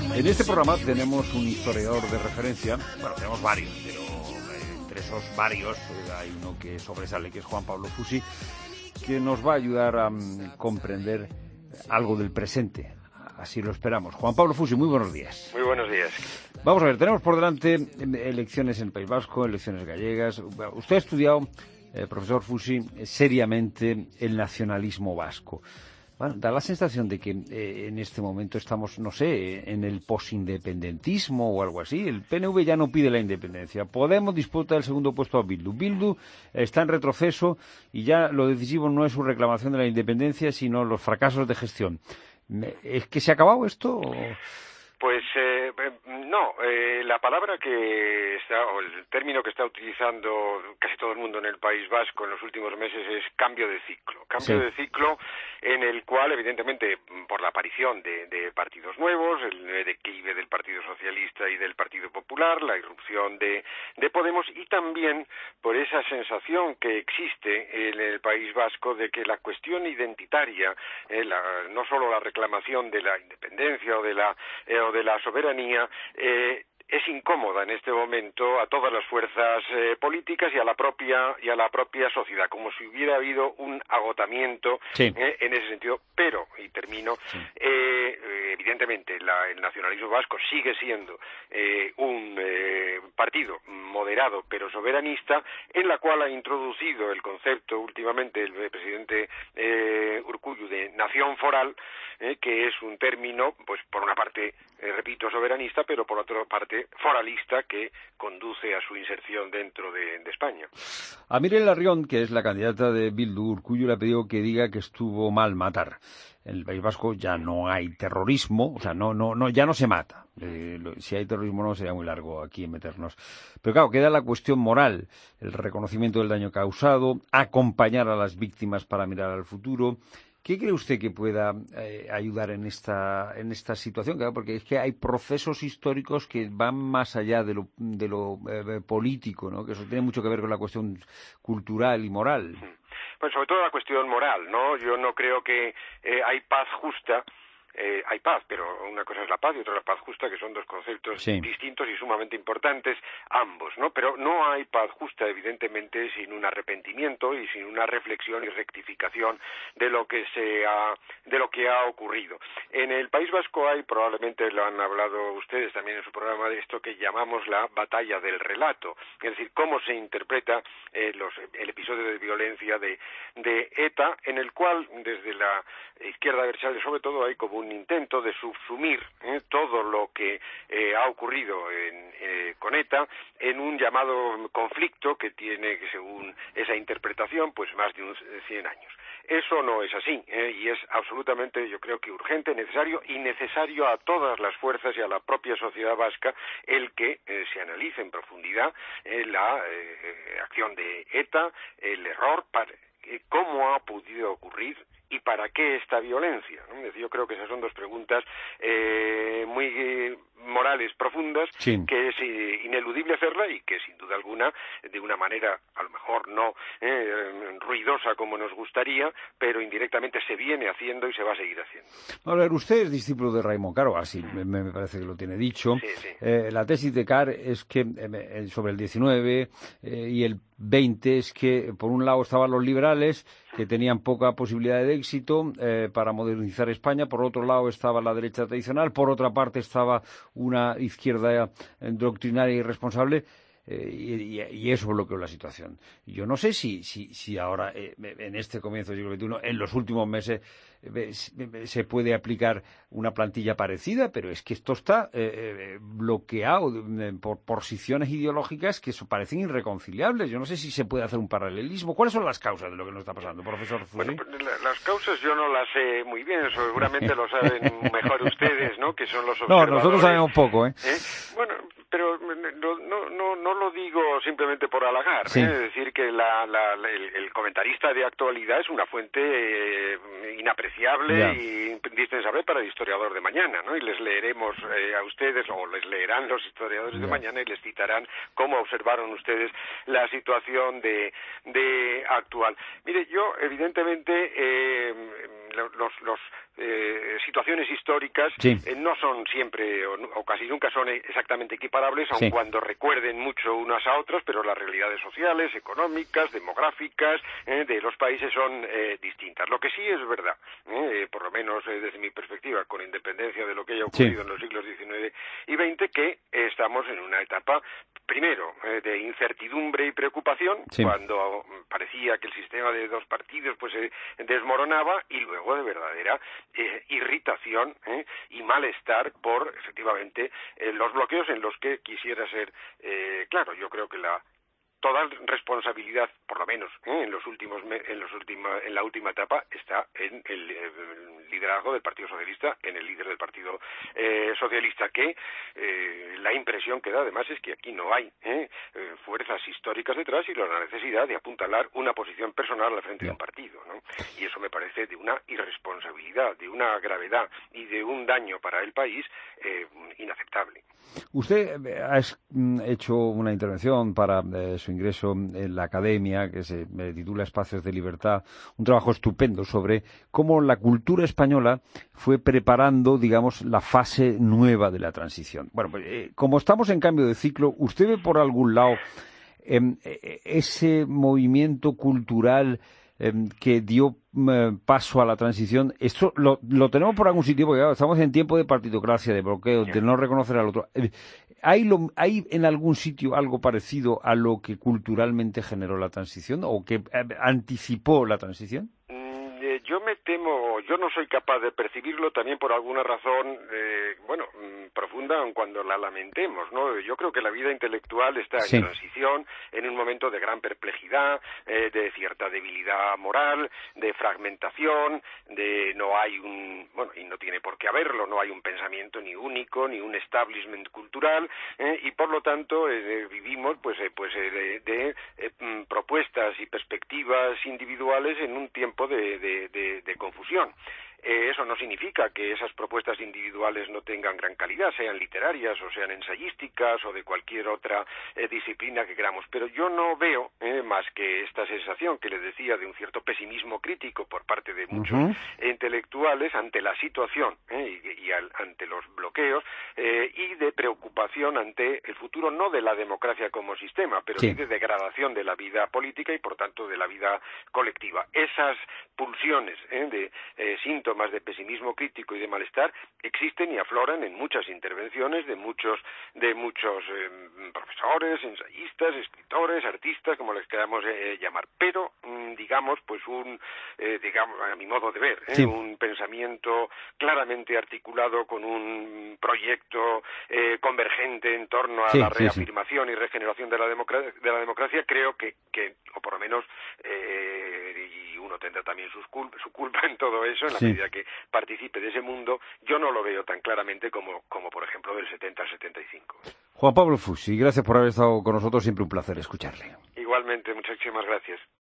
En este programa tenemos un historiador de referencia, bueno, tenemos varios, pero entre esos varios hay uno que sobresale, que es Juan Pablo Fusi, que nos va a ayudar a comprender algo del presente. Así lo esperamos. Juan Pablo Fusi, muy buenos días. Muy buenos días. Vamos a ver, tenemos por delante elecciones en el País Vasco, elecciones gallegas. Usted ha estudiado, profesor Fusi, seriamente el nacionalismo vasco. Bueno, da la sensación de que en este momento estamos, no sé, en el posindependentismo o algo así. El PNV ya no pide la independencia. Podemos disputar el segundo puesto a Bildu. Bildu está en retroceso y ya lo decisivo no es su reclamación de la independencia, sino los fracasos de gestión. ¿Es que se ha acabado esto? Pues no, la palabra que está, o el término que está utilizando casi todo el mundo en el País Vasco en los últimos meses es cambio de ciclo. Cambio de ciclo en el cual, evidentemente, por la aparición de partidos nuevos, el declive del Partido Socialista y del Partido Popular, la irrupción de Podemos, y también por esa sensación que existe en el País Vasco de que la cuestión identitaria, no solo la reclamación de la independencia o de la soberanía, es incómoda en este momento a todas las fuerzas políticas y a la propia sociedad, como si hubiera habido un agotamiento en ese sentido. Pero, y termino, evidentemente el nacionalismo vasco sigue siendo un partido moderado pero soberanista, en la cual ha introducido el concepto últimamente el presidente Urkullu de nación foral, que es un término, pues por una parte, repito, soberanista, pero por otra parte foralista, que conduce a su inserción dentro de España. A Miren Larrión, que es la candidata de Bildu, Urkullu le ha pedido que diga que estuvo mal matar. En el País Vasco ya no hay terrorismo, o sea, ya no se mata. Si hay terrorismo no sería muy largo aquí en meternos. Pero claro, queda la cuestión moral, el reconocimiento del daño causado, acompañar a las víctimas para mirar al futuro. ¿Qué cree usted que pueda ayudar en esta situación? Claro, porque es que hay procesos históricos que van más allá de lo político, ¿no? Que eso tiene mucho que ver con la cuestión cultural y moral. Pues sobre todo la cuestión moral, ¿no? Yo no creo que hay paz justa. Hay paz, pero una cosa es la paz y otra la paz justa, que son dos conceptos distintos y sumamente importantes ambos, ¿no? Pero no hay paz justa, evidentemente, sin un arrepentimiento y sin una reflexión y rectificación de lo que ha ocurrido. En el País Vasco hay, probablemente lo han hablado ustedes también en su programa, de esto que llamamos la batalla del relato, es decir, cómo se interpreta el episodio de violencia de ETA, en el cual desde la izquierda adversaria sobre todo hay como un intento de subsumir todo lo que ha ocurrido con ETA en un llamado conflicto que tiene, según esa interpretación, pues más de 100 años. Eso no es así, y es absolutamente, yo creo que urgente, necesario a todas las fuerzas y a la propia sociedad vasca el que se analice en profundidad la acción de ETA, el error, cómo ha podido ocurrir y para qué esta violencia, ¿no? Es decir, yo creo que esas son dos preguntas muy morales profundas, que es ineludible hacerla y que sin duda alguna, de una manera a lo mejor no ruidosa como nos gustaría, pero indirectamente se viene haciendo y se va a seguir haciendo. A ver, usted es discípulo de Raimon Caro, así me parece que lo tiene dicho. Sí. La tesis de Carr es que sobre el 19 y el 20 es que por un lado estaban los liberales, que tenían poca posibilidad de éxito para modernizar España, por otro lado estaba la derecha tradicional, por otra parte estaba una izquierda doctrinaria y irresponsable, y eso bloqueó la situación. Yo no sé si ahora, en este comienzo del siglo XXI, en los últimos meses, se puede aplicar una plantilla parecida, pero es que esto está bloqueado por posiciones ideológicas que parecen irreconciliables. Yo no sé si se puede hacer un paralelismo. ¿Cuáles son las causas de lo que nos está pasando, profesor Fusi? Bueno, las causas yo no las sé muy bien, seguramente lo saben mejor ustedes, ¿no? Que son los observadores. No, nosotros sabemos poco, ¿eh? Bueno, pero no lo digo simplemente por halagar, sí. Es decir, que el comentarista de actualidad es una fuente inapreciable y indispensable para el historiador de mañana, ¿no? Y les leeremos a ustedes, o les leerán los historiadores de mañana y les citarán cómo observaron ustedes la situación de actual. Mire, yo evidentemente situaciones históricas no son siempre o casi nunca son exactamente equiparables, aun cuando recuerden mucho unas a otras, pero las realidades sociales, económicas, demográficas de los países son distintas. Lo que sí es verdad, por lo menos desde mi perspectiva, con independencia de lo que haya ocurrido en los siglos XIX y XX, que estamos en una etapa, primero, de incertidumbre y preocupación, cuando parecía que el sistema de dos partidos pues se desmoronaba, y luego de verdadera irritación y malestar por, efectivamente, los bloqueos en los que quisiera ser claro. Yo creo que toda responsabilidad, por lo menos en la última etapa, está en el liderazgo del Partido Socialista, en el líder del Partido Socialista, que la impresión que da además es que aquí no hay fuerzas históricas detrás y la necesidad de apuntalar una posición personal al frente de un partido, ¿no? Y eso me parece de una irresponsabilidad, de una gravedad y de un daño para el país inaceptable. Usted ha hecho una intervención para su ingreso en la academia, que se titula Espacios de Libertad, un trabajo estupendo sobre cómo la cultura española fue preparando, digamos, la fase nueva de la transición. Bueno, pues, como estamos en cambio de ciclo, ¿usted ve por algún lado ese movimiento cultural que dio paso a la transición? Esto lo tenemos por algún sitio, porque claro, estamos en tiempo de partitocracia, de bloqueo, de no reconocer al otro. ¿Hay en algún sitio algo parecido a lo que culturalmente generó la transición o que anticipó la transición? Yo me temo, yo no soy capaz de percibirlo, también por alguna razón, profunda, aun cuando la lamentemos, ¿no? Yo creo que la vida intelectual está en transición, en un momento de gran perplejidad, de cierta debilidad moral, de fragmentación, no hay y no tiene por qué haberlo, no hay un pensamiento ni único, ni un establishment cultural, y por lo tanto vivimos de propuestas y perspectivas individuales en un tiempo de confusión. Eso no significa que esas propuestas individuales no tengan gran calidad, sean literarias o sean ensayísticas o de cualquier otra disciplina que queramos, pero yo no veo más que esta sensación que les decía de un cierto pesimismo crítico por parte de muchos intelectuales ante la situación ante los bloqueos y de preocupación ante el futuro, no de la democracia como sistema, pero sí de degradación de la vida política y por tanto de la vida colectiva. Esas pulsiones de síntomas de pesimismo crítico y de malestar existen y afloran en muchas intervenciones de muchos profesores, ensayistas, escritores, artistas, como les queramos llamar, pero digamos a mi modo de ver, un pensamiento claramente articulado con un proyecto convergente en torno a la reafirmación y regeneración de la democracia, creo que o por lo menos y uno tendrá también su culpa en todo eso, en la medida que participe de ese mundo. Yo no lo veo tan claramente como por ejemplo del 70 al 75. Juan Pablo Fusi, gracias por haber estado con nosotros, siempre un placer escucharle. Igualmente, muchísimas gracias.